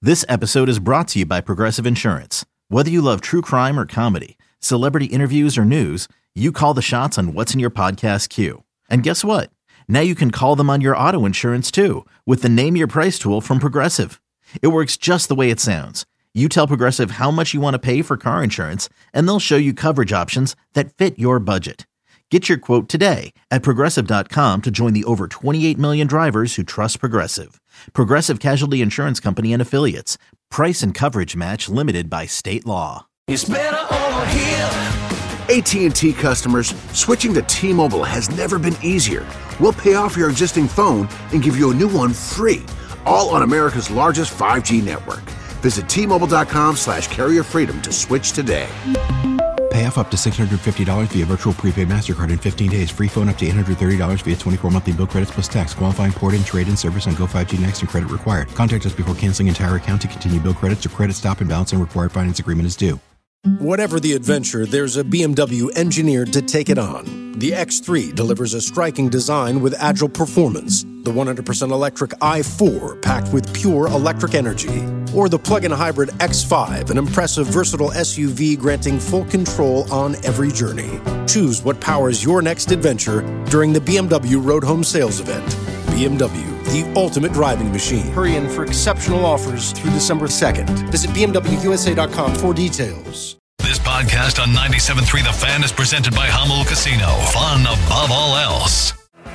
This episode is brought to you by Progressive Insurance. Whether you love true crime or comedy, celebrity interviews or news, you call the shots on what's in your podcast queue. And guess what? Now you can call them on your auto insurance too with the Name Your Price tool from Progressive. It works just the way it sounds. You tell Progressive how much you want to pay for car insurance, and they'll show you coverage options that fit your budget. Get your quote today at Progressive.com to join the over 28 million drivers who trust Progressive. Progressive Casualty Insurance Company and Affiliates. Price and coverage match limited by state law. It's better over here. AT&T customers, switching to T-Mobile has never been easier. We'll pay off your existing phone and give you a new one free, all on America's largest 5G network. Visit T-Mobile.com/carrier freedom to switch today. Pay off up to $650 via virtual prepaid MasterCard in 15 days. Free phone up to $830 via 24 monthly bill credits plus tax. Qualifying port-in, trade-in service on Go 5G Next and credit required. Contact us before canceling entire account to continue bill credits or credit stop and balance and required finance agreement is due. Whatever the adventure, there's a BMW engineered to take it on. The X3 delivers a striking design with agile performance. The 100% electric i4 packed with pure electric energy. Or the plug-in hybrid X5, an impressive versatile SUV granting full control on every journey. Choose what powers your next adventure during the BMW Road Home Sales Event. BMW, the ultimate driving machine. Hurry in for exceptional offers through December 2nd. Visit BMWUSA.com for details. This podcast on 97.3 The Fan is presented by Hummel Casino. Fun above all else.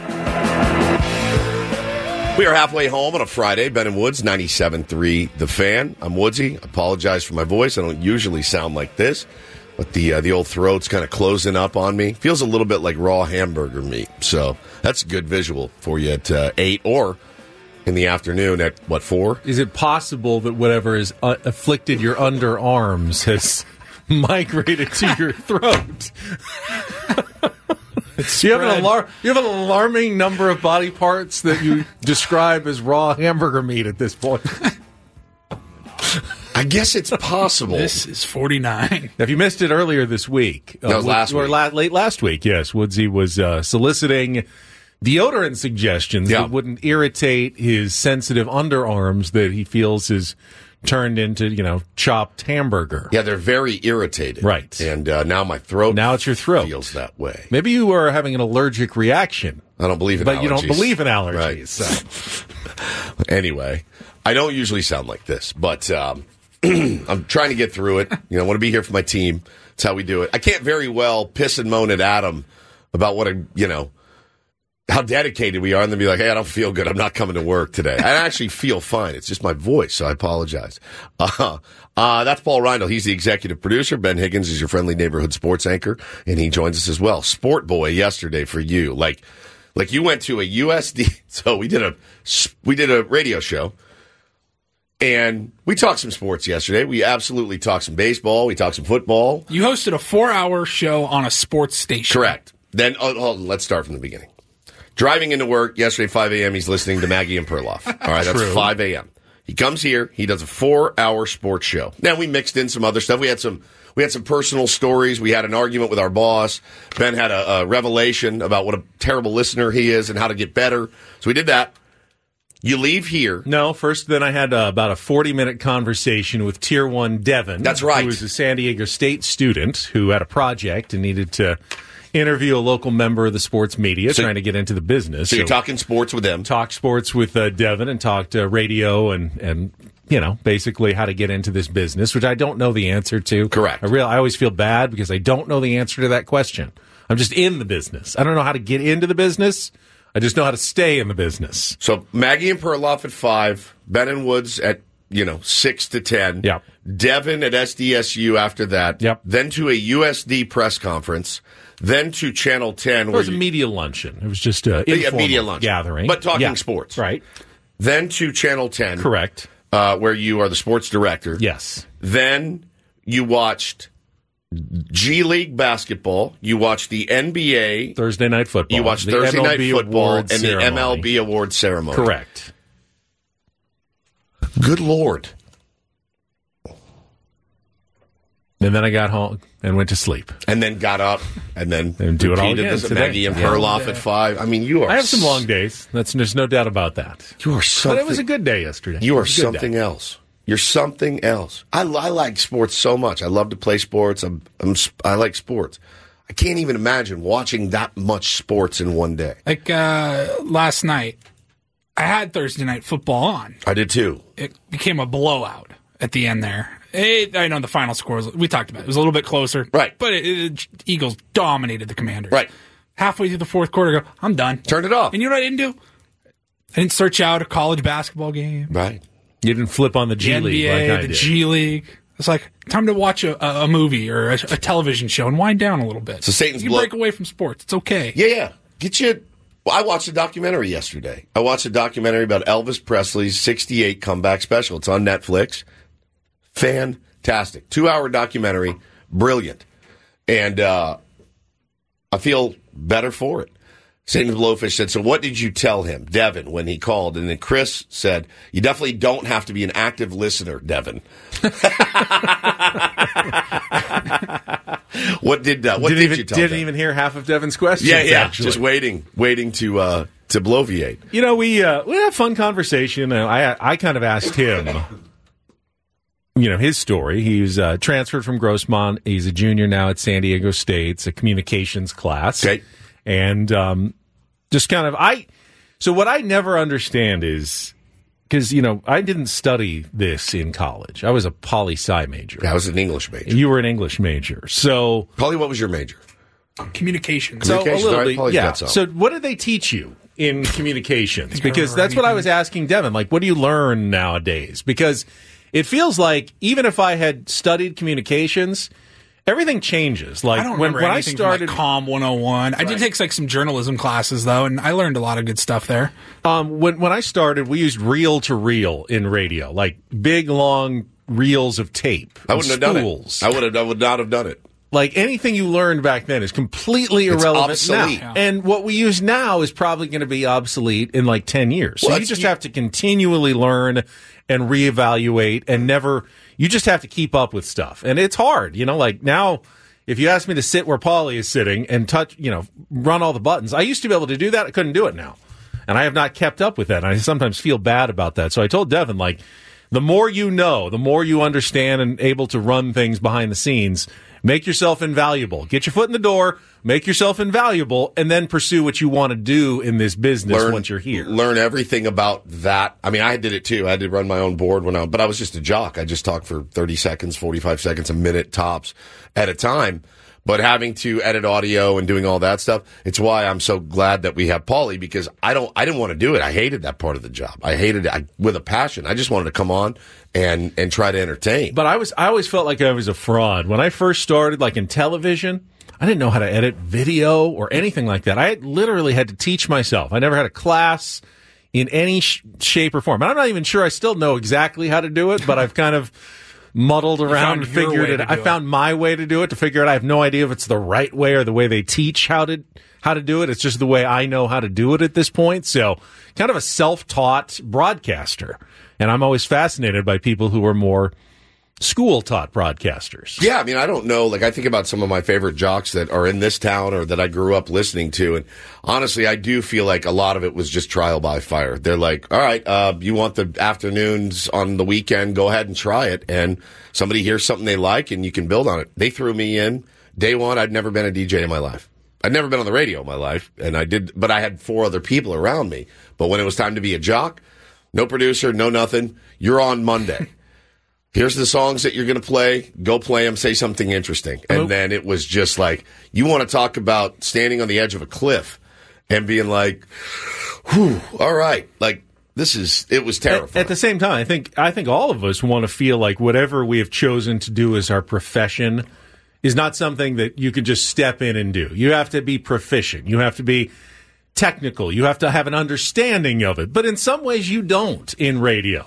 We are halfway home on a Friday. Ben and Woods, 97.3 The Fan. I'm Woodsy. I apologize for my voice. I don't usually sound like this, but the old throat's kind of closing up on me. Feels a little bit like raw hamburger meat. So that's a good visual for you at 8 or in the afternoon at, 4? Is it possible that whatever has afflicted your underarms has migrated to your throat? You have an alarming number of body parts that you describe as raw hamburger meat at this point. I guess it's possible. This is 49. If you missed it earlier this week, that was last week. Late last week, yes, Woodsy was soliciting deodorant suggestions that wouldn't irritate his sensitive underarms that he feels is turned into, chopped hamburger. Yeah, they're very irritated. Right. And now my throat now it's your throat. feels that way. Maybe you are having an allergic reaction. I don't believe in allergies. allergies. But you don't believe in allergies. Right. So. Anyway, I don't usually sound like this, but I'm trying to get through it. I want to be here for my team. That's how we do it. I can't very well piss and moan at Adam about what how dedicated we are, and then be like, hey, I don't feel good. I'm not coming to work today. I actually feel fine. It's just my voice, so I apologize. That's Paul Reindl. He's the executive producer. Ben Higgins is your friendly neighborhood sports anchor, and he joins us as well. Sport Boy yesterday for you. Like you went to a USD. So we did a radio show, and we talked some sports yesterday. We absolutely talked some baseball. We talked some football. You hosted a 4-hour show on a sports station. Correct. Then let's start from the beginning. Driving into work yesterday, 5 a.m., he's listening to Maggie and Perloff. All right, that's 5 a.m. He comes here. He does a 4-hour sports show. Now, we mixed in some other stuff. We had some personal stories. We had an argument with our boss. Ben had a revelation about what a terrible listener he is and how to get better. So we did that. You leave here. No, first then I had about a 40-minute conversation with Tier 1 Devin. That's right. Who was a San Diego State student who had a project and needed to interview a local member of the sports media trying to get into the business. So you're talking sports with them. Talked sports with Devin and talked radio and basically how to get into this business, which I don't know the answer to. Correct. I always feel bad because I don't know the answer to that question. I'm just in the business. I don't know how to get into the business. I just know how to stay in the business. So Maggie and Perloff at 5, Ben and Woods at 6 to 10. Yep. Devin at SDSU after that. Yep. Then to a USD press conference. Then to Channel 10. It was a media luncheon. It was just an informal media luncheon gathering. But talking sports. Right. Then to Channel 10. Correct. Where you are the sports director. Yes. Then you watched G League basketball. You watched the NBA. Thursday Night Football. You watched Thursday Night Football and the MLB award ceremony. Correct. Good Lord. And then I got home and went to sleep. And then got up and then do it all again. Maggie and Perloff at 5. I mean, you are... I have some long days. There's no doubt about that. You are something... But it was a good day yesterday. You are something else. You're something else. I like sports so much. I love to play sports. I like sports. I can't even imagine watching that much sports in one day. Like last night, I had Thursday Night Football on. I did too. It became a blowout at the end there. I know the final score, we talked about it. It was a little bit closer. Right. But Eagles dominated the Commanders. Right. Halfway through the fourth quarter, I go, I'm done. Turned it off. And you know what I didn't do? I didn't search out a college basketball game. Right. You didn't flip on the G League NBA, like I the did. G League. It's like time to watch a movie or a television show and wind down a little bit. So Satan's you can break away from sports. It's okay. Yeah. Get you. Well, I watched a documentary yesterday. I watched a documentary about Elvis Presley's 68 comeback special. It's on Netflix. Fantastic. 2-hour documentary. Brilliant. And I feel better for it. Satan's Blowfish said, so what did you tell him, Devin, when he called? And then Chris said, you definitely don't have to be an active listener, Devin. What did you tell Didn't Devin? even hear half of Devin's questions. Yeah, actually. just waiting to bloviate. You know, we had a fun conversation. I kind of asked him, his story. He was transferred from Grossmont. He's a junior now at San Diego State. It's a communications class. Okay. And just kind of, so what I never understand is, because, I didn't study this in college. I was a poli-sci major. I was an English major. You were an English major. So, Polly, what was your major? Communications. So a little All right, bit, Polly's yeah. got some. So what did they teach you in communications? Because that's what I was asking Devin. Like, what do you learn nowadays? Because it feels like even if I had studied communications, everything changes. Like I don't remember when I anything started from, like, Comm 101. I did take some journalism classes though, and I learned a lot of good stuff there. When I started, we used reel to reel in radio, like big long reels of tape. I wouldn't have done it. I would not have done it. Like anything you learned back then is completely irrelevant obsolete. now. And what we use now is probably going to be obsolete in like 10 years. So Well, you just have to continually learn and reevaluate and you just have to keep up with stuff. And it's hard, like now, if you ask me to sit where Paulie is sitting and touch, run all the buttons, I used to be able to do that. I couldn't do it now. And I have not kept up with that. And I sometimes feel bad about that. So I told Devin, like, the more you know, the more you understand and able to run things behind the scenes, make yourself invaluable. Get your foot in the door, make yourself invaluable, and then pursue what you want to do in this business once you're here. Learn everything about that. I mean, I did it too. I had to run my own board but I was just a jock. I just talked for 30 seconds, 45 seconds, a minute tops at a time. But having to edit audio and doing all that stuff, it's why I'm so glad that we have Paulie, because I didn't want to do it. I hated that part of the job. I hated it with a passion. I just wanted to come on and try to entertain. But I always felt like I was a fraud. When I first started, like in television, I didn't know how to edit video or anything like that. I literally had to teach myself. I never had a class in any shape or form. And I'm not even sure I still know exactly how to do it, but I've kind of muddled around and figured it. I found my way to do it, to figure it. I have no idea if it's the right way or the way they teach how to do it. It's just the way I know how to do it at this point. So kind of a self-taught broadcaster. And I'm always fascinated by people who are more school-taught broadcasters. Yeah, I mean, I don't know. Like, I think about some of my favorite jocks that are in this town or that I grew up listening to, and honestly, I do feel like a lot of it was just trial by fire. They're like, all right, you want the afternoons on the weekend, go ahead and try it, and somebody hears something they like, and you can build on it. They threw me in. Day one, I'd never been a DJ in my life. I'd never been on the radio in my life, but I had 4 other people around me. But when it was time to be a jock, no producer, no nothing, you're on Monday. Here's the songs that you're going to play. Go play them. Say something interesting. And then it was just like, you want to talk about standing on the edge of a cliff and being like, whew, all right. Like, it was terrifying. At the same time, I think all of us want to feel like whatever we have chosen to do as our profession is not something that you can just step in and do. You have to be proficient. You have to be technical. You have to have an understanding of it. But in some ways, you don't in radio.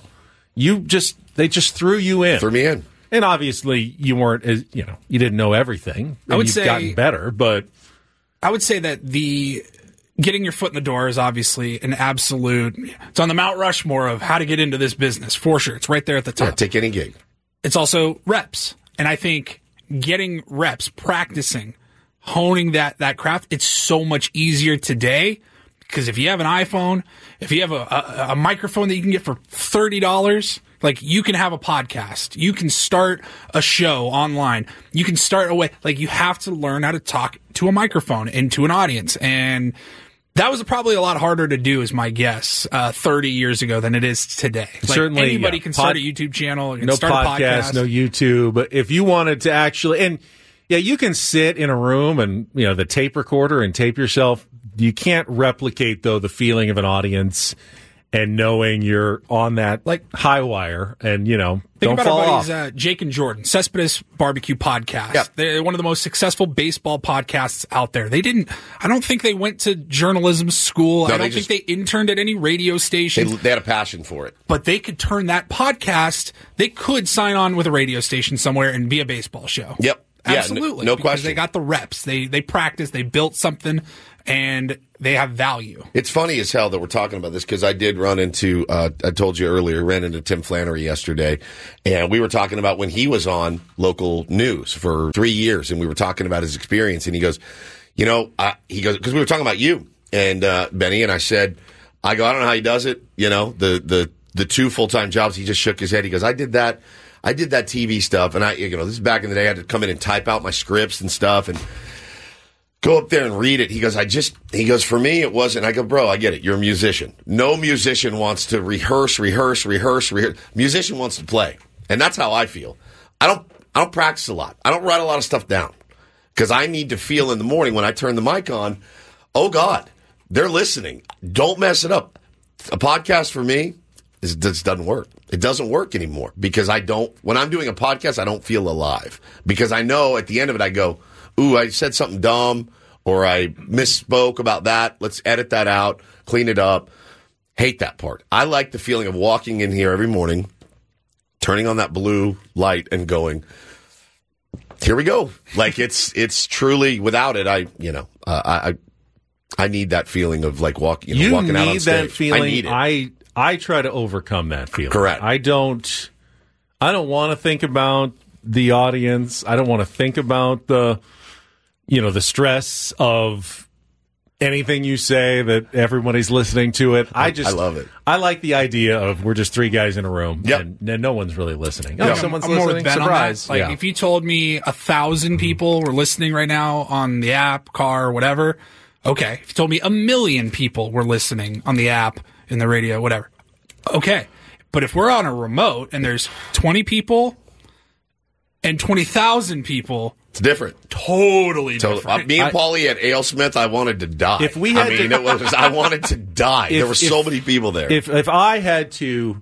They just threw you in. Threw me in. And obviously, you weren't as, you didn't know everything. I would you've say, gotten better, but I would say that the getting your foot in the door is obviously an absolute, it's on the Mount Rushmore of how to get into this business, for sure. It's right there at the top. Yeah, take any gig. It's also reps. And I think getting reps, practicing, honing that craft, it's so much easier today. Because if you have an iPhone, if you have a microphone that you can get for $30, Like, you can have a podcast. You can start a show online. You can start a way. Like, you have to learn how to talk to a microphone and to an audience. And that was probably a lot harder to do, is my guess, 30 years ago than it is today. Like, certainly, anybody can start a YouTube channel. No start podcast, a podcast. no YouTube. If you wanted to actually, and yeah, you can sit in a room and, the tape recorder and tape yourself. You can't replicate, though, the feeling of an audience and knowing you're on that high wire and, don't fall off. Think about our buddies, Jake and Jordan, Cespedes Barbecue Podcast. Yep. They're one of the most successful baseball podcasts out there. I don't think they went to journalism school. No, I don't think they interned at any radio station. They had a passion for it. But they could turn that podcast, they could sign on with a radio station somewhere and be a baseball show. Yep. Absolutely. No because question. they got the reps. They practiced, they built something, and they have value. It's funny as hell that we're talking about this, because I did run into, I told you earlier, ran into Tim Flannery yesterday, and we were talking about when he was on local news for 3 years, and we were talking about his experience, and he goes, because we were talking about you and Benny, and I said, I don't know how he does it, the 2 full-time jobs. He just shook his head. He goes, I did that TV stuff, and this is back in the day. I had to come in and type out my scripts and stuff, and go up there and read it. He goes, for me, it wasn't. I go, bro, I get it. You're a musician. No musician wants to rehearse. Musician wants to play. And that's how I feel. I don't practice a lot. I don't write a lot of stuff down, because I need to feel in the morning when I turn the mic on, oh God, they're listening. Don't mess it up. A podcast for me, it doesn't work. It doesn't work anymore, because when I'm doing a podcast, I don't feel alive, because I know at the end of it, I go, ooh, I said something dumb, or I misspoke about that. Let's edit that out, clean it up. Hate that part. I like the feeling of walking in here every morning, turning on that blue light and going, here we go. Like, it's truly, without it, I need that feeling of walking out on stage. You need that feeling. I need it. I try to overcome that feeling. Correct. I don't want to think about the audience. I don't want to think about the stress of anything you say, that everybody's listening to it. I love it. I like the idea of we're just 3 guys in a room, and no one's really listening. Yep. Someone's I'm listening. more with Ben Surprise! On that. If you told me 1,000 people were listening right now on the app, car, whatever, okay. If you told me 1 million people were listening on the app, in the radio, whatever, okay. But if we're on a remote and there's 20 people and 20,000 people, it's different. Totally different. Me and Paulie at AleSmith, I wanted to die. If we had I wanted to die. There were so many people there. If I had to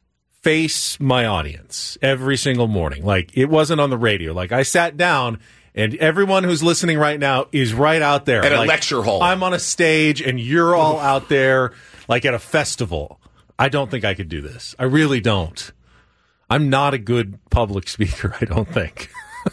face my audience every single morning, it wasn't on the radio. I sat down, and everyone who's listening right now is right out there. At a lecture hall. I'm on a stage, and you're all out there, at a festival. I don't think I could do this. I really don't. I'm not a good public speaker, I don't think.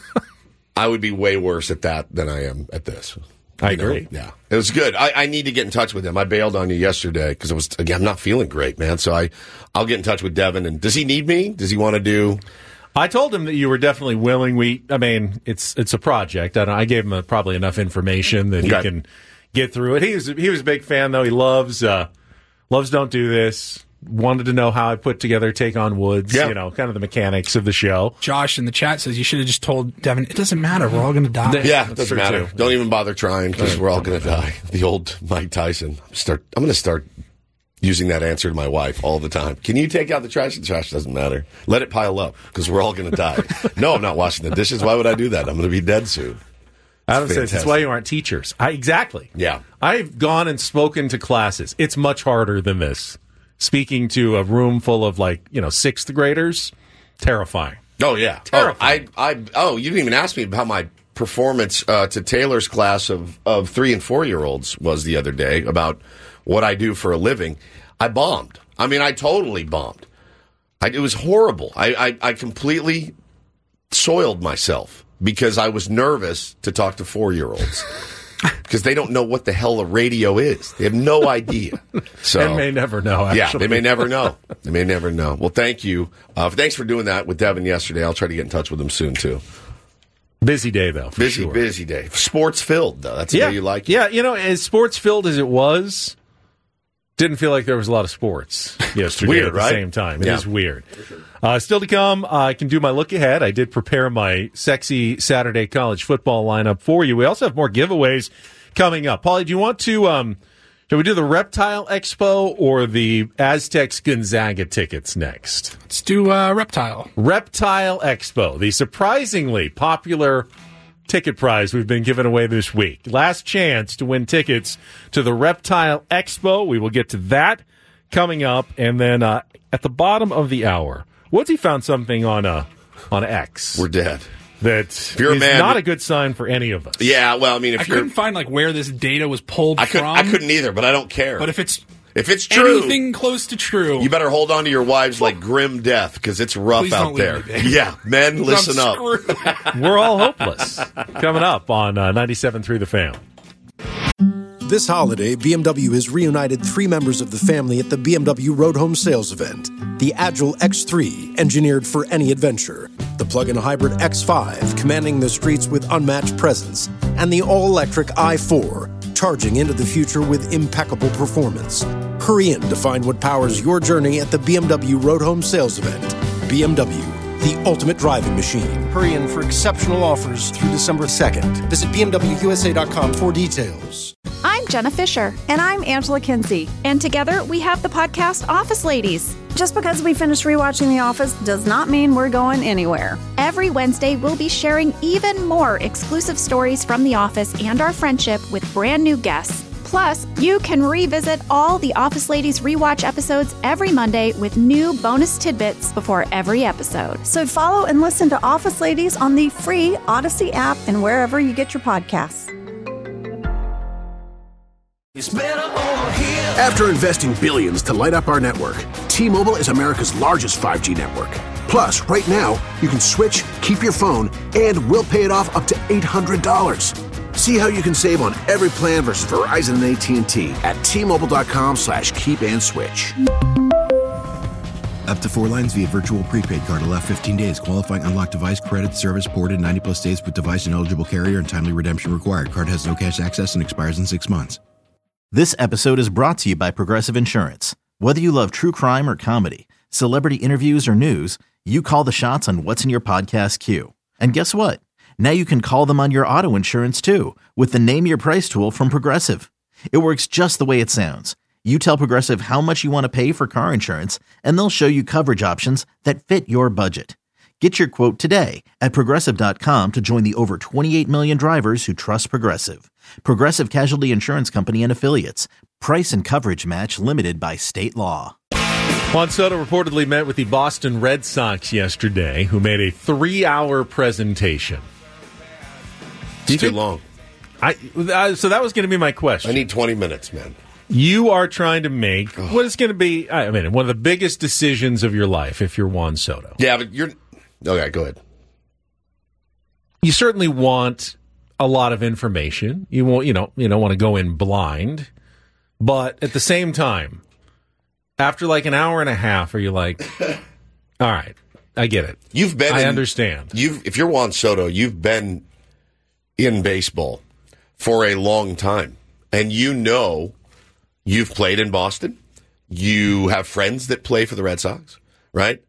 I would be way worse at that than I am at this. I agree. Yeah. It was good. I need to get in touch with him. I bailed on you yesterday because I'm not feeling great, man. So I'll get in touch with Devin. And does he need me? Does he want to do? I told him that you were definitely willing. It's a project. I gave him probably enough information that he can get through it. He was a big fan, though. He loves Don't Do This. Wanted to know how I put together Take on Woods, kind of the mechanics of the show. Josh in the chat says you should have just told Devin, it doesn't matter. We're all going to die. Yeah, it doesn't matter. Too. Don't even bother trying, because we're all going to die. The old Mike Tyson. I'm going to start using that answer to my wife all the time. Can you take out the trash? The trash doesn't matter. Let it pile up, because we're all going to die. No, I'm not washing the dishes. Why would I do that? I'm going to be dead soon. Adam says that's why you aren't teachers. Exactly. Yeah. I've gone and spoken to classes. It's much harder than this. Speaking to a room full of 6th graders, terrifying. Oh yeah, terrifying. You didn't even ask me about my performance to Taylor's class of 3 and 4-year-olds was the other day about what I do for a living. I bombed. I totally bombed. It was horrible. I completely soiled myself because I was nervous to talk to 4-year-olds. Because they don't know what the hell a radio is. They have no idea. So, and may never know, actually. Yeah, they may never know. They may never know. Well, thank you. Thanks for doing that with Devin yesterday. I'll try to get in touch with him soon, too. Busy day, though. Busy day. Sports-filled, though. That's the way you like it. Yeah, as sports-filled as it was, Didn't feel like there was a lot of sports yesterday Weird, at the right? same time. It Yeah. is weird. Still to come, I can do my look ahead. I did prepare my sexy Saturday college football lineup for you. We also have more giveaways coming up. Paulie, do you want to, shall we do the Reptile Expo or the Aztecs Gonzaga tickets next? Let's do Reptile. Reptile Expo, the surprisingly popular ticket prize we've been giving away this week. Last chance to win tickets to the Reptile Expo. We will get to that coming up. And then at the bottom of the hour, Woodsy found something on X. We're dead. That you're a is man, not a good sign for any of us. Yeah, well, I mean, if I couldn't find where this data was pulled from. I couldn't either, but I don't care. But if it's true, anything close to true, you better hold on to your wives like grim death because it's rough Please out don't there. leave me, babe. Yeah, men, listen up. We're all hopeless. Coming up on 97.3 The Fan. This holiday, BMW has reunited 3 members of the family at the BMW Road Home Sales event. The Agile X3, engineered for any adventure. The plug-in hybrid X5, commanding the streets with unmatched presence. And the all-electric i4, charging into the future with impeccable performance. Hurry in to find what powers your journey at the BMW Road Home Sales event. BMW, the ultimate driving machine. Hurry in for exceptional offers through December 2nd. Visit BMWUSA.com for details. I'm Jenna Fisher. And I'm Angela Kinsey. And together we have the podcast Office Ladies. Just because we finished rewatching The Office does not mean we're going anywhere. Every Wednesday, we'll be sharing even more exclusive stories from The Office and our friendship with brand new guests. Plus, you can revisit all the Office Ladies rewatch episodes every Monday with new bonus tidbits before every episode. So follow and listen to Office Ladies on the free Odyssey app and wherever you get your podcasts. It's better over here. After investing billions to light up our network, T-Mobile is America's largest 5G network. Plus, right now, you can switch, keep your phone, and we'll pay it off up to $800. See how you can save on every plan versus Verizon and AT&T at T-Mobile.com/keep-and-switch. Up to 4 lines via virtual prepaid card. Allow 15 days. Qualifying unlocked device credit service ported 90+ days with device and eligible carrier and timely redemption required. Card has no cash access and expires in 6 months. This episode is brought to you by Progressive Insurance. Whether you love true crime or comedy, celebrity interviews or news, you call the shots on what's in your podcast queue. And guess what? Now you can call them on your auto insurance too with the Name Your Price tool from Progressive. It works just the way it sounds. You tell Progressive how much you want to pay for car insurance, and they'll show you coverage options that fit your budget. Get your quote today at Progressive.com to join the over 28 million drivers who trust Progressive. Progressive Casualty Insurance Company and Affiliates. Price and coverage match limited by state law. Juan Soto reportedly met with the Boston Red Sox yesterday, who made a 3-hour presentation. It's too long. So that was going to be my question. I need 20 minutes, man. You are trying to make what is going to be, I mean, one of the biggest decisions of your life if you're Juan Soto. Yeah, but you're... Okay, go ahead. You certainly want a lot of information. You won't, you don't want to go in blind. But at the same time, after like an hour and a half, are you like, all right, I get it. I understand. If you're Juan Soto, you've been in baseball for a long time. And you've played in Boston. You have friends that play for the Red Sox, right?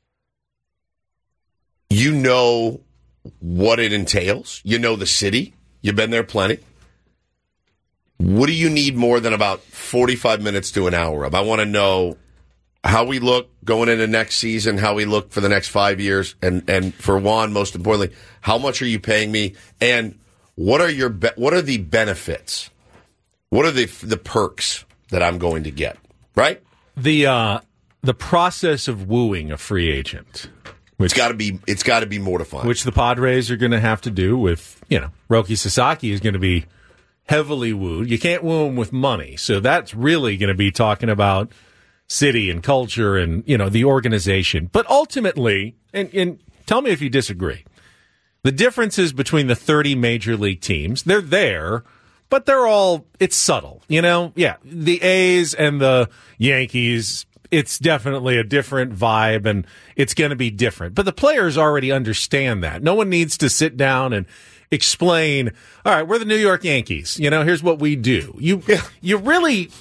You know what it entails. You know the city. You've been there plenty. What do you need more than about 45 minutes to an hour of? I want to know how we look going into next season, how we look for the next 5 years, and for Juan, most importantly, how much are you paying me, and what are the benefits? What are the perks that I'm going to get? Right? The process of wooing a free agent. It's got to be mortifying. Which the Padres are going to have to do with, Roki Sasaki is going to be heavily wooed. You can't woo him with money. So that's really going to be talking about city and culture and, the organization. But ultimately, and tell me if you disagree, the differences between the 30 major league teams, they're there, but it's subtle, Yeah, the A's and the Yankees, it's definitely a different vibe, and it's going to be different. But the players already understand that. No one needs to sit down and explain, all right, we're the New York Yankees. Here's what we do. You really,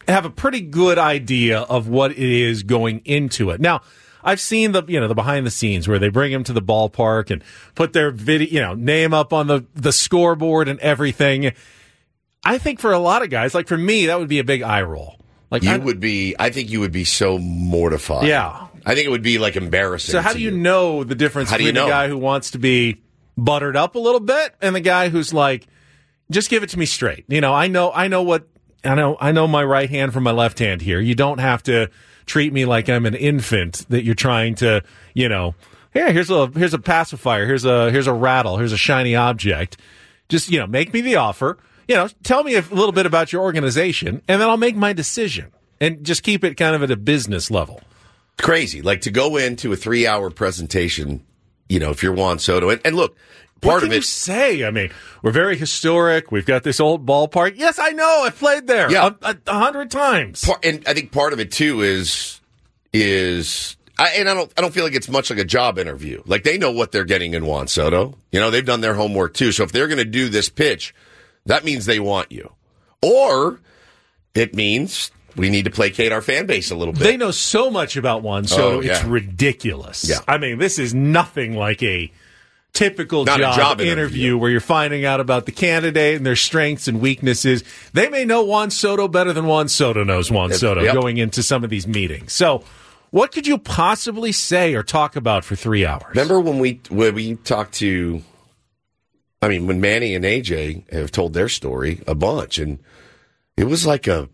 have a pretty good idea of what it is going into it. Now, I've seen the behind the scenes where they bring him to the ballpark and put their video, name up on the scoreboard and everything. I think for a lot of guys, like for me, that would be a big eye roll. Like I think you would be so mortified. Yeah. I think it would be like embarrassing. So how do you know the difference between the guy who wants to be buttered up a little bit and the guy who's like, just give it to me straight? I know my right hand from my left hand here. You don't have to treat me like I'm an infant that you're trying to, here's a pacifier, here's a rattle, here's a shiny object. Just, make me the offer. Tell me a little bit about your organization, and then I'll make my decision. And just keep it kind of at a business level. Crazy. Like to go into a 3-hour presentation, if you're Juan Soto. And look, part of it. What can you say? I mean, we're very historic. We've got this old ballpark. Yes, I know. I've played there 100 times. And I think part of it, too, is I don't feel like it's much like a job interview. Like they know what they're getting in Juan Soto. They've done their homework, too. So if they're going to do this pitch, that means they want you. Or it means we need to placate our fan base a little bit. They know so much about Juan Soto, it's ridiculous. Yeah. I mean, this is nothing like a typical job interview where you're finding out about the candidate and their strengths and weaknesses. They may know Juan Soto better than Juan Soto knows Juan Soto going into some of these meetings. So what could you possibly say or talk about for 3 hours? Remember when we talked to... when Manny and AJ have told their story a bunch, and it was like a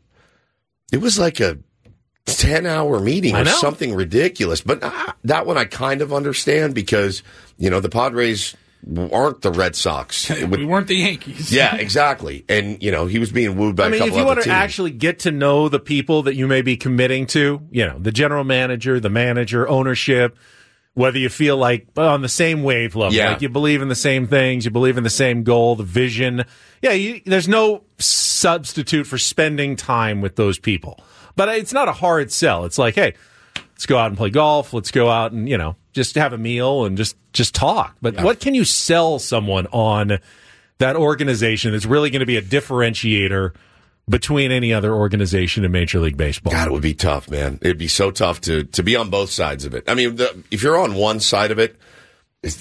10-hour meeting or something ridiculous. But that one I kind of understand because, the Padres aren't the Red Sox. We weren't the Yankees. Yeah, exactly. And, he was being wooed by a couple other teams. If you want to actually get to know the people that you may be committing to, the general manager, the manager, ownership, whether you feel like on the same wave level, like you believe in the same things, you believe in the same goal, the vision. Yeah, there's no substitute for spending time with those people. But it's not a hard sell. It's like, hey, let's go out and play golf. Let's go out and, just have a meal and just talk. But what can you sell someone on that organization that's really going to be a differentiator between any other organization in Major League Baseball? God, it would be tough, man. It'd be so tough to be on both sides of it. I mean, if you're on one side of it, it's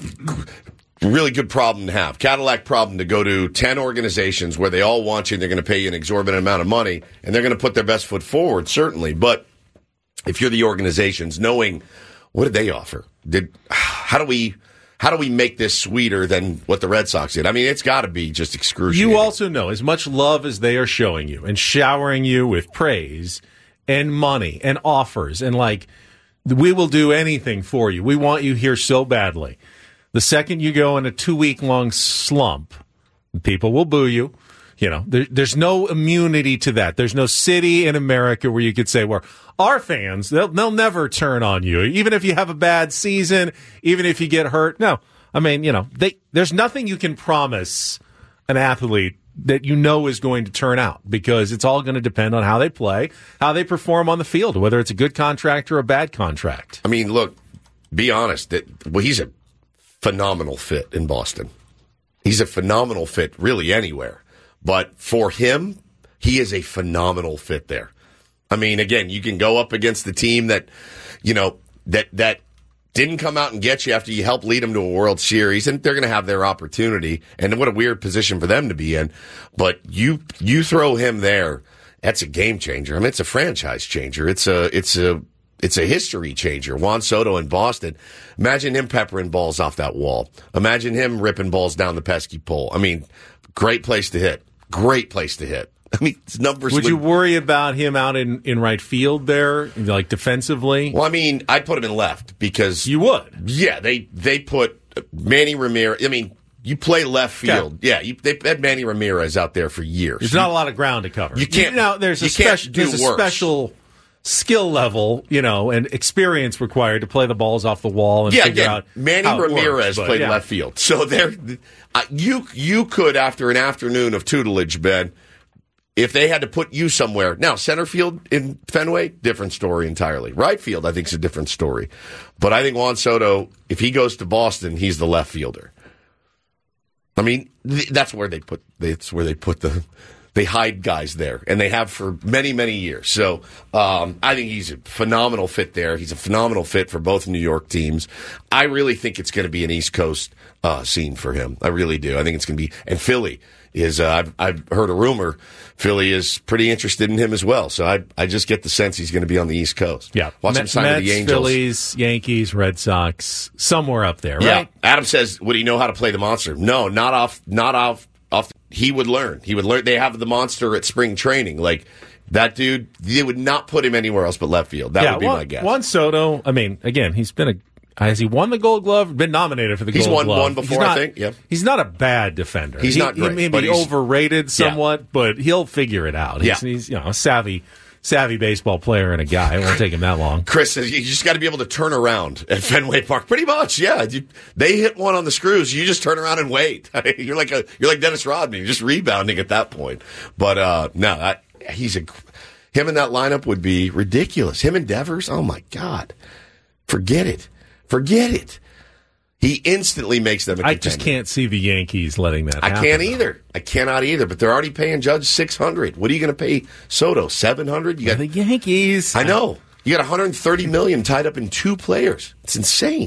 a really good problem to have. Cadillac problem to go to 10 organizations where they all want you and they're going to pay you an exorbitant amount of money and they're going to put their best foot forward, certainly. But if you're the organizations, knowing what did they offer? How do we make this sweeter than what the Red Sox did? I mean, it's got to be just excruciating. You also know, as much love as they are showing you and showering you with praise and money and offers and we will do anything for you. We want you here so badly. The second you go in a 2-week-long slump, people will boo you. There's no immunity to that. There's no city in America where you could say, well, our fans, they'll never turn on you, even if you have a bad season, even if you get hurt. No, I mean, there's nothing you can promise an athlete that is going to turn out because it's all going to depend on how they play, how they perform on the field, whether it's a good contract or a bad contract. I mean, look, be honest. He's a phenomenal fit in Boston. He's a phenomenal fit really anywhere. But for him, he is a phenomenal fit there. I mean, again, you can go up against the team that, that didn't come out and get you after you helped lead them to a World Series, and they're going to have their opportunity. And what a weird position for them to be in. But you throw him there, that's a game changer. I mean, it's a franchise changer. It's a history changer. Juan Soto in Boston. Imagine him peppering balls off that wall. Imagine him ripping balls down the pesky pole. I mean, great place to hit. Great place to hit. I mean, his numbers. Would you worry about him out in right field there, defensively? Well, I mean, I'd put him in left because you would. Yeah, they put Manny Ramirez. I mean, you play left field. Yeah, they had Manny Ramirez out there for years. There's not a lot of ground to cover. You can't. There's a special skill level, and experience required to play the balls off the wall and figure out. Manny Ramirez played left field, so there. You could, after an afternoon of tutelage, Ben, if they had to put you somewhere. Now, center field in Fenway, different story entirely. Right field, I think, is a different story. But I think Juan Soto, if he goes to Boston, he's the left fielder. I mean, that's where they put the They hide guys there, and they have for many, many years. So I think he's a phenomenal fit there. He's a phenomenal fit for both New York teams. I really think it's going to be an East Coast scene for him. I really do. I think it's going to be, and Philly is. I've heard a rumor. Philly is pretty interested in him as well. So I just get the sense he's going to be on the East Coast. Yeah, watch him sign with the Angels, Phillies, Yankees, Red Sox, somewhere up there. Right? Yeah. Adam says, would he know how to play the monster? No, not off. He would learn. They have the monster at spring training. Like, that dude, they would not put him anywhere else but left field. That would be my guess. Juan Soto, I mean, again, has he won the Gold Glove? Been nominated for the Gold Glove? He's won one before, I think. Yep. He's not a bad defender. He's not great. He may be overrated somewhat, but he'll figure it out. He's a savvy baseball player and a guy. It won't take him that long. Chris says you just got to be able to turn around at Fenway Park. Pretty much, yeah. They hit one on the screws. You just turn around and wait. You're like Dennis Rodman. You're just rebounding at that point. But him in that lineup would be ridiculous. Him and Devers. Oh my God, forget it. He instantly makes them a contender. I just can't see the Yankees letting that happen. I can't either. I cannot either. But they're already paying Judge $600. What are you going to pay Soto? $700? You got the Yankees. I know. You got $130 million tied up in 2 players. It's insane.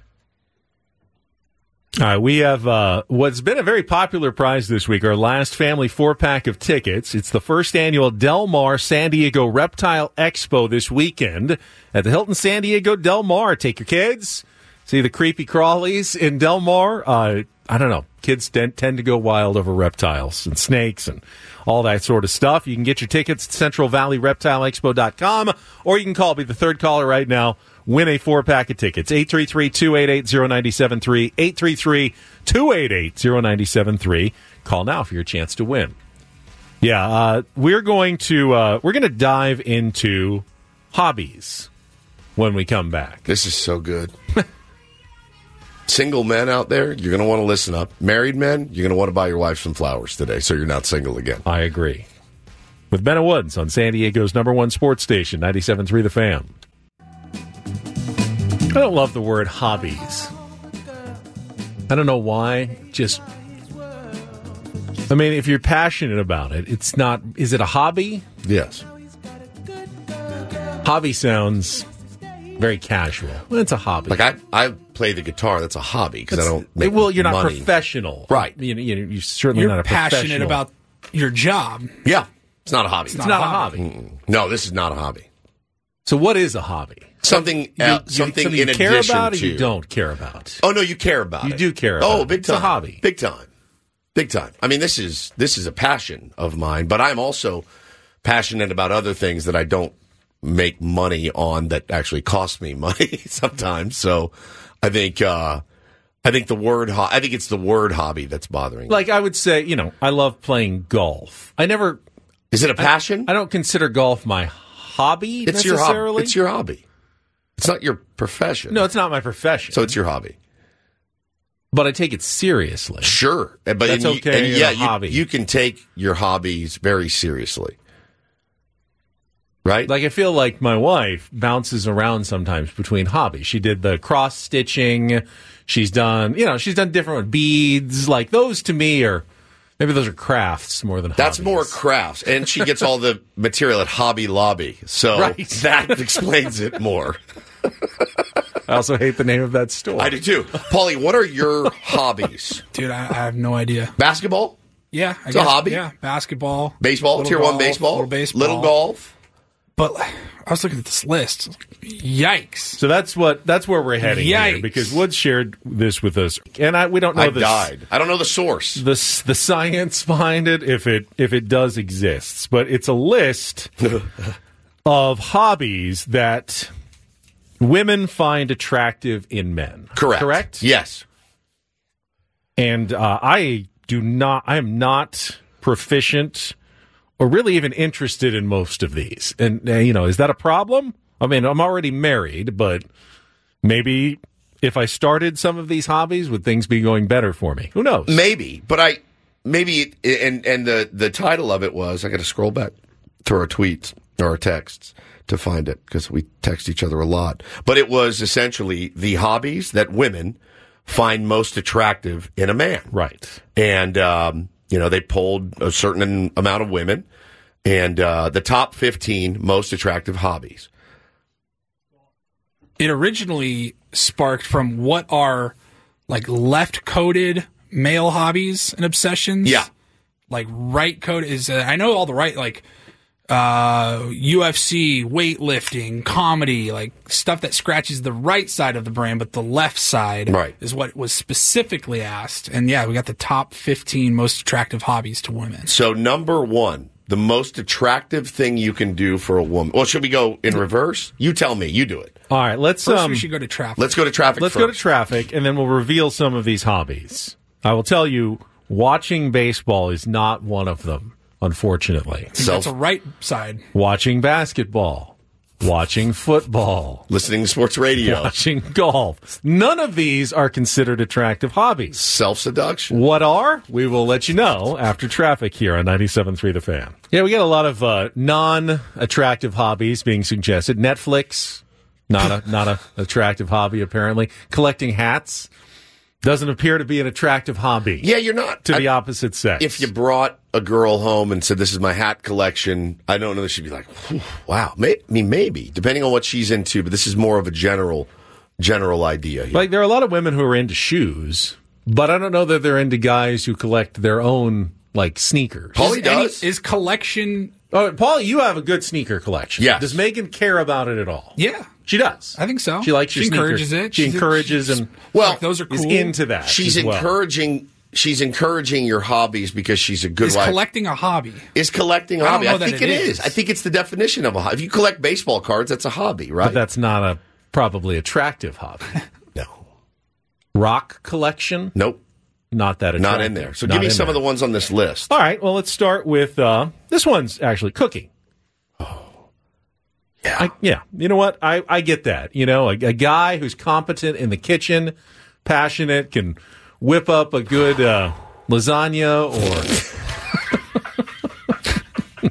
All right, we have what's been a very popular prize this week, our last family 4-pack of tickets. It's the first annual Del Mar San Diego Reptile Expo this weekend at the Hilton San Diego Del Mar. Take your kids, see the creepy crawlies in Del Mar. I don't know. Kids tend to go wild over reptiles and snakes and all that sort of stuff. You can get your tickets at CentralValleyReptileExpo.com, or you can be the third caller right now. Win a 4-pack of tickets. 833-288-0973. 833-288-0973. Call now for your chance to win. Yeah, we're going to dive into hobbies when we come back. This is so good. Single men out there, you're going to want to listen up. Married men, you're going to want to buy your wife some flowers today so you're not single again. I agree. With Ben Woods on San Diego's #1 sports station, 97.3 The Fan. I don't love the word hobbies. I don't know why. If you're passionate about it, it's not. Is it a hobby? Yes. Hobby sounds very casual. Well, it's a hobby. Like I play the guitar. That's a hobby because I don't make Well, you're not money. Professional. Right. You're certainly not a professional. You're passionate about your job. Yeah. It's not a hobby. It's not a hobby. Mm-mm. No, this is not a hobby. So what is a hobby? Something something you in care addition about or to. you don't care about? Oh, no, you care about it. You do care about it. Oh, big time. It's a hobby. Big time. Big time. I mean, this is a passion of mine, but I'm also passionate about other things that I don't make money on that actually cost me money sometimes. So I think it's the word hobby that's bothering me. Like I would say, I love playing golf. Is it a passion? I don't consider golf my hobby necessarily. It's your hobby. It's not your profession. No, it's not my profession. So it's your hobby. But I take it seriously. Sure. But that's okay. And hobby. You can take your hobbies very seriously. Right? Like I feel like my wife bounces around sometimes between hobbies. She did the cross stitching. She's done different beads. Like those to me maybe those are crafts more than hobbies. That's more crafts. And she gets all the material at Hobby Lobby. So that explains it more. I also hate the name of that store. I do too. Paulie, what are your hobbies? Dude, I have no idea. Basketball? Yeah. It's a hobby? Yeah, basketball. Baseball? Tier 1 baseball? Little baseball. Little golf? But I was looking at this list. Yikes! So that's where we're heading here, because Woods shared this with us, and we don't know. I don't know the source, the science behind it, if it does exist, but it's a list of hobbies that women find attractive in men. Correct? Yes. And I am not proficient or really even interested in most of these. And, is that a problem? I mean, I'm already married, but maybe if I started some of these hobbies, would things be going better for me? Who knows? Maybe. But the title of it was, I got to scroll back through our tweets or our texts to find it because we text each other a lot. But it was essentially the hobbies that women find most attractive in a man. Right. And They polled a certain amount of women, and the top 15 most attractive hobbies. It originally sparked from what are like left-coded male hobbies and obsessions. Yeah. Like right-coded is, I know all the right, like UFC, weightlifting, comedy, like stuff that scratches the right side of the brain, but the left side is what was specifically asked. And yeah, we got the top 15 most attractive hobbies to women. So number 1, the most attractive thing you can do for a woman. Well, should we go in reverse? You tell me. You do it. All right, First, we should go to traffic. Let's go to traffic Let's first. go to traffic, and then we'll reveal some of these hobbies. I will tell you, watching baseball is not one of them, unfortunately. That's a right side. Watching basketball. Watching football. Listening to sports radio. Watching golf. None of these are considered attractive hobbies. Self-seduction. What are? We will let you know after traffic here on 97.3 The Fan. Yeah, we got a lot of non-attractive hobbies being suggested. Netflix, not a attractive hobby, apparently. Collecting hats doesn't appear to be an attractive hobby. Yeah, you're not. To the opposite sex. If you brought a girl home and said, this is my hat collection, I don't know that she'd be like, wow. Maybe, depending on what she's into, but this is more of a general idea here. Like, there are a lot of women who are into shoes, but I don't know that they're into guys who collect their own, like, sneakers. Paulie does. Is collection... Oh, Paulie, you have a good sneaker collection. Yes. Does Megan care about it at all? Yeah. She does. I think so. She likes your sneakers. Encourages it. She encourages and those are cool. is into that. She's encouraging your hobbies because she's a good wife. Is collecting a hobby? Is collecting a hobby? I think it is. I think it's the definition of a hobby. If you collect baseball cards, that's a hobby, right? But that's not a probably attractive hobby. No. Rock collection? Nope. Not that attractive. Not in there. So give me some of the ones on this list. All right. Well, let's start with this one's actually cooking. Yeah. You know what? I get that. A guy who's competent in the kitchen, passionate, can whip up a good lasagna or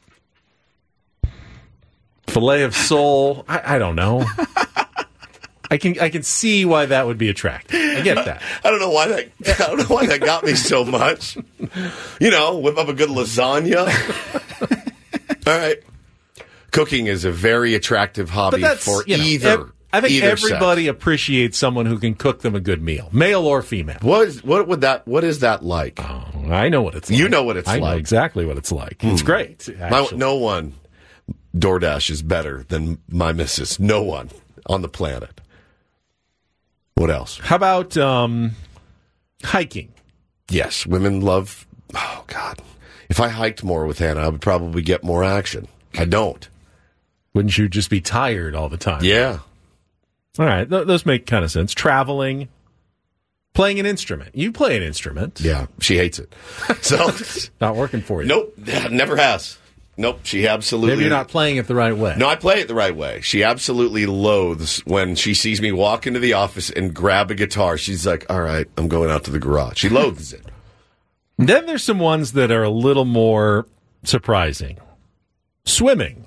filet of sole. I don't know. I can see why that would be attractive. I get that. I don't know why that got me so much. Whip up a good lasagna. All right. Cooking is a very attractive hobby for either. I think everybody sex. appreciates someone who can cook them a good meal, male or female. What is that like? Oh, I know what it's like. You know what it's like. I know exactly what it's like. It's great. No one DoorDash is better than my missus. No one on the planet. What else? How about hiking? Yes, women love. Oh God, if I hiked more with Hannah, I would probably get more action. I don't. Wouldn't you just be tired all the time? Yeah. All right, those make kind of sense. Traveling, playing an instrument. You play an instrument. Yeah, she hates it. So not working for you. Nope, never has. Nope, she absolutely... Maybe you're not playing it the right way. No, I play it the right way. She absolutely loathes when she sees me walk into the office and grab a guitar. She's like, all right, I'm going out to the garage. She loathes it. Then there's some ones that are a little more surprising. Swimming.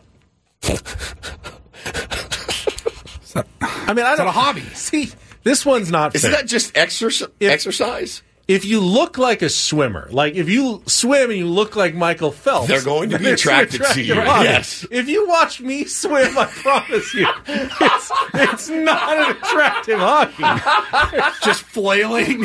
I mean, I don't a hobby. See, this one's not fair. Isn't that just exercise? If you look like a swimmer, like if you swim and you look like Michael Phelps, they're going to be attracted to you. Yes. If you watch me swim, I promise you, it's not an attractive hobby. Just flailing.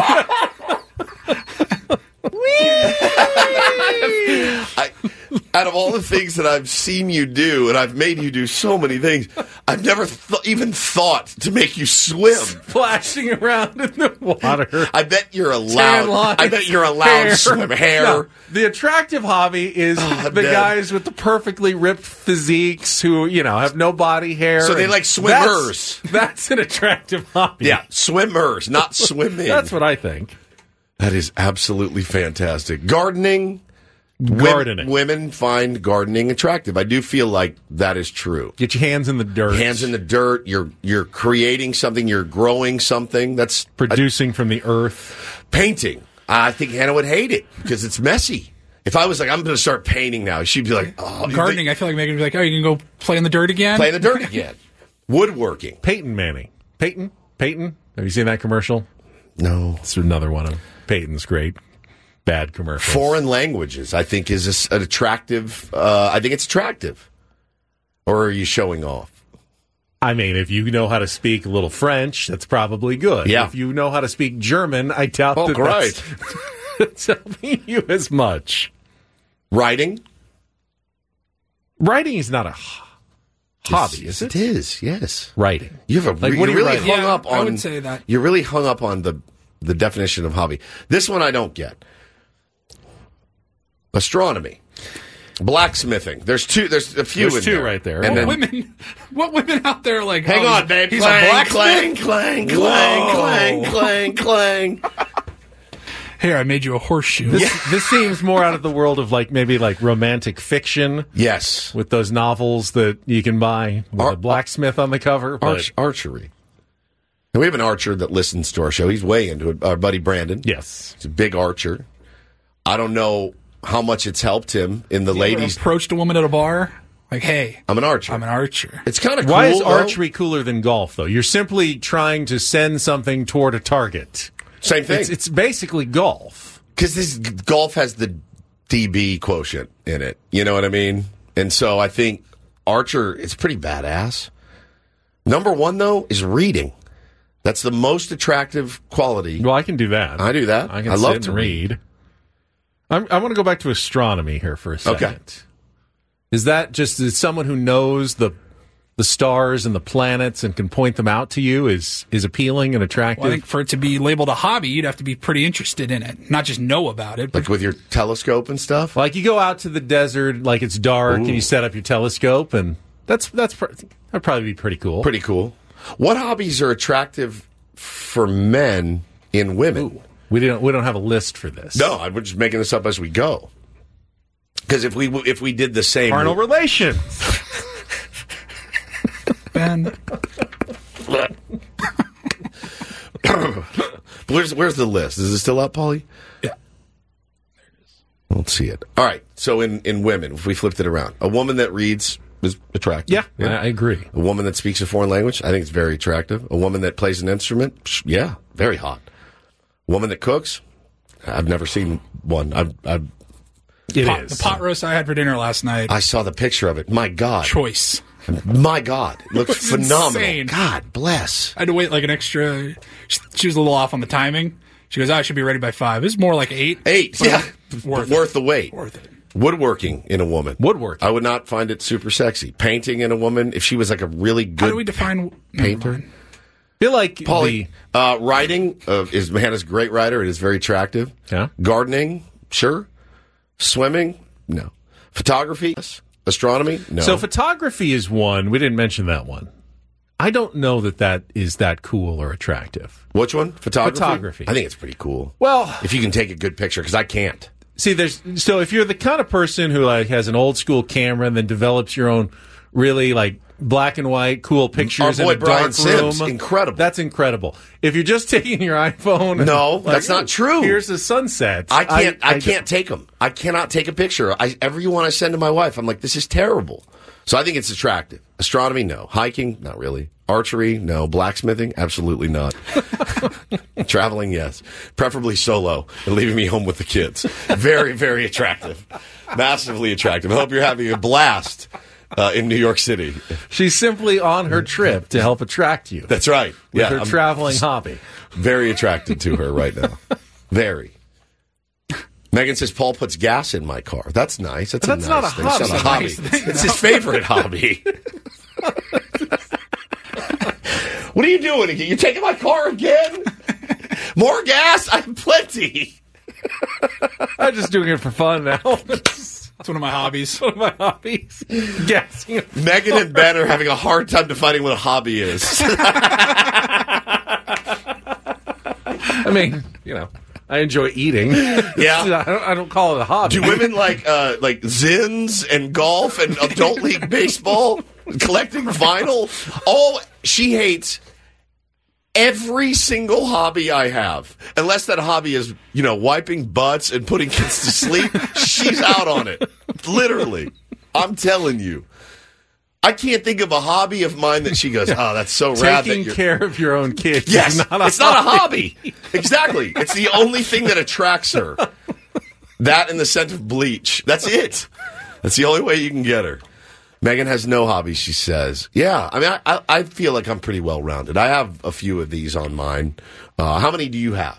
Out of all the things that I've seen you do, and I've made you do so many things, I've never even thought to make you swim. Splashing around in the water. I bet you're allowed. I bet you're allowed to swim. Hair. No, the attractive hobby is the guys with the perfectly ripped physiques who, have no body hair. So they like swimmers. That's an attractive hobby. Yeah, swimmers, not swimming. That's what I think. That is absolutely fantastic. Gardening. Women find gardening attractive. I do feel like that is true. Get your hands in the dirt. Hands in the dirt. You're creating something. You're growing something. That's producing from the earth. Painting. I think Hannah would hate it because it's messy. If I was like, I'm going to start painting now, she'd be like, oh. Gardening, I feel like Megan would be like, oh, you can go play in the dirt again? Play in the dirt again. Woodworking. Peyton Manning. Peyton? Have you seen that commercial? No. It's another one of Peyton's great bad commercials. Foreign languages, I think, is an attractive. I think it's attractive. Or are you showing off? I mean, if you know how to speak a little French, that's probably good. Yeah. If you know how to speak German, I doubt that's helping you as much. Writing? Writing is not a hobby, is it? It is, yes. Writing. You have what are you really writing? hung up on. I would say that. You're really hung up on the definition of hobby. This one I don't get. Astronomy. Blacksmithing. There's a few There's in two there. right there. And What women out there are like, hang on, babe. He's clang, a blacksmith? clang, clang, clang, clang, clang, clang. Here, I made you a horseshoe. This seems more out of the world of maybe romantic fiction. Yes. With those novels that you can buy with a blacksmith on the cover. Archery. And we have an archer that listens to our show. He's way into it. Our buddy Brandon. Yes. He's a big archer. I don't know how much it's helped him in the ladies. Approached a woman at a bar, like, hey, I'm an archer. I'm an archer. It's kind of cool. Why is archery cooler than golf, though? You're simply trying to send something toward a target. Same thing. It's basically golf. Because this golf has the DB quotient in it. You know what I mean? And so I think archer is pretty badass. Number one, though, is reading. That's the most attractive quality. Well, I can do that. I do that. I can love sit to and read. I want to go back to astronomy here for a second. Okay. Is that just someone who knows the stars and the planets and can point them out to you is appealing and attractive? Well, I think for it to be labeled a hobby, you'd have to be pretty interested in it, not just know about it. Like with your telescope and stuff? Like you go out to the desert, like it's dark, and you set up your telescope, and that'd probably be pretty cool. Pretty cool. What hobbies are attractive for men in women? Ooh. We don't have a list for this. No, we're just making this up as we go. Because if we did the same carnal relations, Ben. Where's the list? Is it still up, Paulie? Yeah. Let's see it. All right. So in women, if we flipped it around, a woman that reads is attractive. Yeah, I agree. A woman that speaks a foreign language, I think it's very attractive. A woman that plays an instrument, yeah, very hot. A woman that cooks, I've never seen one. The pot roast I had for dinner last night. I saw the picture of it. My God. Choice. My God. It looks phenomenal. Insane. God bless. I had to wait like an extra. She was a little off on the timing. She goes, I should be ready by 5. It was more like 8. 8, yeah. Worth the wait. Worth it. Woodworking in a woman. Woodworking. I would not find it super sexy. Painting in a woman, if she was like a really good How do we define painter? I feel like Paulie, writing, Hannah's a great writer. It is very attractive. Yeah. Gardening, sure. Swimming, no. Photography, yes. Astronomy, no. So photography is one. We didn't mention that one. I don't know that is that cool or attractive. Which one? Photography. I think it's pretty cool. Well, if you can take a good picture, because I can't. See, so if you're the kind of person who has an old school camera and then develops your own really black and white cool pictures in a Brian dark room, Sims, incredible. That's incredible. If you're just taking your iPhone, no, that's not true. Here's the sunset. I can't take them. I cannot take a picture. Every one I send to my wife, I'm like, this is terrible. So I think it's attractive. Astronomy, no. Hiking, not really. Archery, no. Blacksmithing, absolutely not. Traveling, yes. Preferably solo and leaving me home with the kids. Very, very attractive. Massively attractive. I hope you're having a blast in New York City. She's simply on her trip to help attract you. That's right. With her traveling hobby. Very attracted to her right now. Very. Megan says Paul puts gas in my car. That's nice. That's not a hobby. It's not a hobby. It's his favorite hobby. What are you doing again? You taking my car again? More gas? I have plenty. I'm just doing it for fun now. That's one of my hobbies. Gassing. Megan and Ben are having a hard time defining what a hobby is. I mean, I enjoy eating. Yeah. I don't call it a hobby. Do women like zins and golf and adult league baseball, collecting vinyl? Oh, she hates every single hobby I have. Unless that hobby is, wiping butts and putting kids to sleep, she's out on it. Literally. I'm telling you. I can't think of a hobby of mine that she goes, oh, that's so rad. Taking care of your own kids. Yes, is not it's not a hobby. Exactly. It's the only thing that attracts her. That and the scent of bleach. That's it. That's the only way you can get her. Megan has no hobbies, she says. Yeah, I mean, I feel like I'm pretty well-rounded. I have a few of these on mine. How many do you have?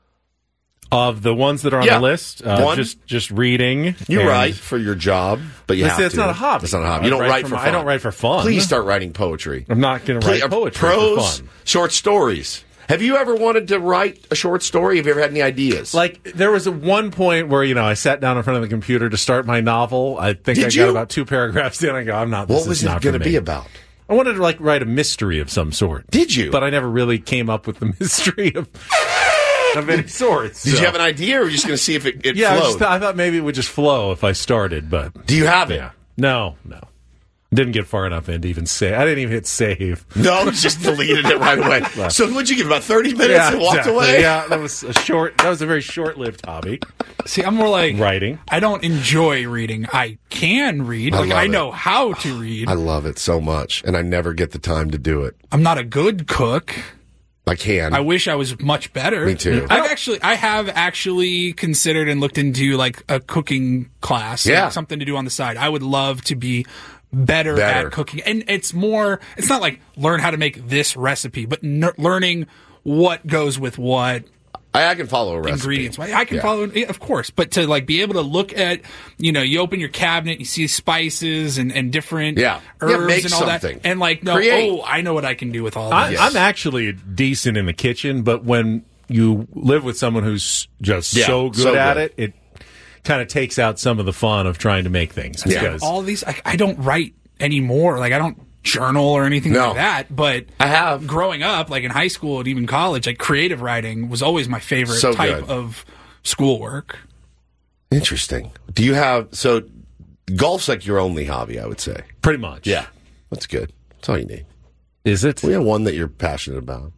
Of the ones that are on the list, just reading. You write for your job, but you have to. It's not a hobby. It's not a hobby. You don't write for fun. I don't write for fun. Please start writing poetry. I'm not going to write poetry prose, for fun. Short stories. Have you ever wanted to write a short story? Have you ever had any ideas? Like, there was one point where, I sat down in front of the computer to start my novel. I think I got about 2 paragraphs in. I go, I'm not, what was it going to be about? I wanted to, write a mystery of some sort. Did you? But I never really came up with the mystery of any sorts. Did you have an idea, or were you just going to see if it yeah, flowed? I thought maybe it would just flow if I started, but... Do you have it? Yeah. No. Didn't get far enough in to even save. I didn't even hit save. No, just deleted it right away. So what'd you give, about 30 minutes and walked away? Yeah, that was a very short-lived hobby. See, I'm more like writing. I don't enjoy reading. I can read. I know how to read. I love it so much, and I never get the time to do it. I'm not a good cook. I can. I wish I was much better. Me too. I have actually considered and looked into a cooking class. Yeah. Something to do on the side. I would love to be better at cooking. And it's not like learn how to make this recipe, but learning what goes with what. I can follow a recipe. Ingredients. I can follow, of course, but to be able to look at, you open your cabinet, you see spices and different herbs make and all something. that. And I know what I can do with all this. I'm actually decent in the kitchen, but when you live with someone who's just so good at it, it kind of takes out some of the fun of trying to make things. Because all these, I don't write anymore. I don't journal or anything like that, but I have growing up, in high school and even college, creative writing was always my favorite type of schoolwork. Interesting. Do you have, golf's your only hobby, I would say. Pretty much. Yeah. That's good. That's all you need. Is it? We have one that you're passionate about.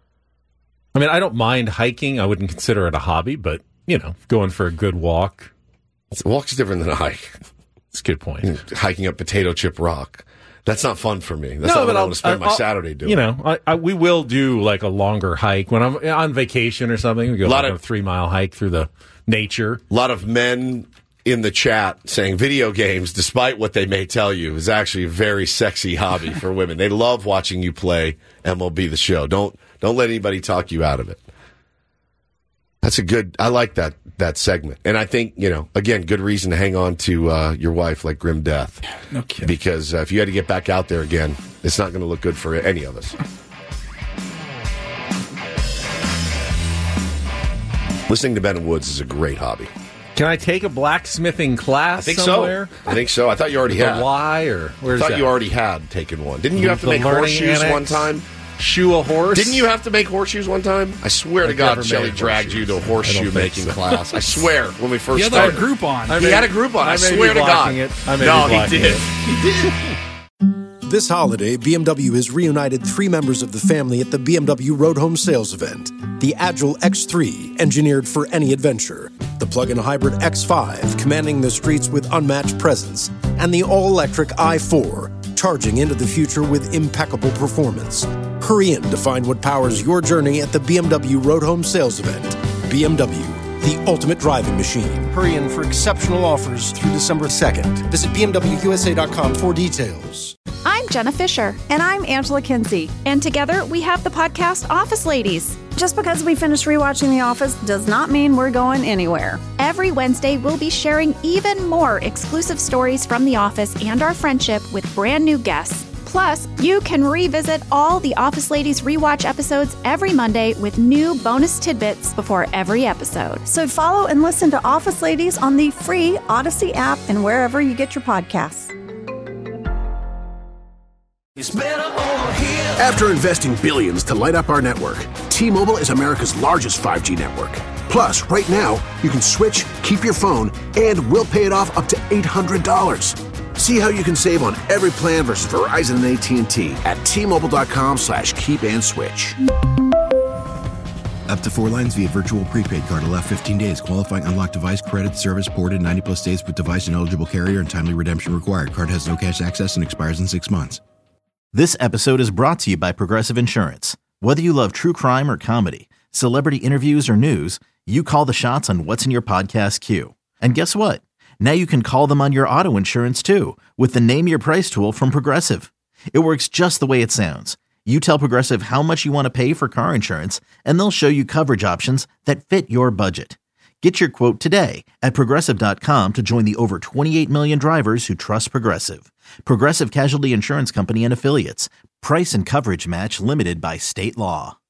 I mean, I don't mind hiking. I wouldn't consider it a hobby, but, going for a good walk. A walk's different than a hike. That's a good point. Hiking up Potato Chip Rock. That's not fun for me. That's not what I want to spend my Saturday doing. We will do a longer hike when I'm on vacation or something. We go on a 3-mile hike through the nature. A lot of men in the chat saying video games, despite what they may tell you, is actually a very sexy hobby for women. They love watching you play MLB The Show. Don't let anybody talk you out of it. That's I like that segment. And I think, again, good reason to hang on to your wife like grim death. No kidding. Because if you had to get back out there again, it's not going to look good for any of us. Listening to Ben Woods is a great hobby. Can I take a blacksmithing class somewhere? I think so. I thought you already had. Why? Or where's I thought you already had taken one. Didn't you have to make horseshoes one time? Shoe a horse? Didn't you have to make horseshoes one time? I swear to God, Shelley dragged you to a horseshoe making class. I swear, when we first started. He had a group on. He had a group on. I swear to God. No, he did. He did. This holiday, BMW has reunited 3 members of the family at the BMW Road Home Sales Event. The Agile X3, engineered for any adventure. The plug-in hybrid X5, commanding the streets with unmatched presence. And the all-electric i4, charging into the future with impeccable performance. Hurry in to find what powers your journey at the BMW Road Home Sales Event. BMW, the ultimate driving machine. Hurry in for exceptional offers through December 2nd. Visit BMWUSA.com for details. I'm Jenna Fisher. And I'm Angela Kinsey. And together we have the podcast Office Ladies. Just because we finished rewatching The Office does not mean we're going anywhere. Every Wednesday, we'll be sharing even more exclusive stories from The Office and our friendship with brand new guests. Plus, you can revisit all the Office Ladies rewatch episodes every Monday with new bonus tidbits before every episode. So follow and listen to Office Ladies on the free Odyssey app and wherever you get your podcasts. It's better over here. After investing billions to light up our network, T-Mobile is America's largest 5G network. Plus, right now, you can switch, keep your phone, and we'll pay it off up to $800. See how you can save on every plan versus Verizon and AT&T at T-Mobile.com/keep-and-switch. Up to 4 lines via virtual prepaid card. Allow 15 days. Qualifying unlocked device credit service ported 90-plus days with device and eligible carrier and timely redemption required. Card has no cash access and expires in 6 months. This episode is brought to you by Progressive Insurance. Whether you love true crime or comedy, celebrity interviews or news, you call the shots on what's in your podcast queue. And guess what? Now you can call them on your auto insurance too with the Name Your Price tool from Progressive. It works just the way it sounds. You tell Progressive how much you want to pay for car insurance, and they'll show you coverage options that fit your budget. Get your quote today at Progressive.com to join the over 28 million drivers who trust Progressive. Progressive Casualty Insurance Company and Affiliates. Price and coverage match limited by state law.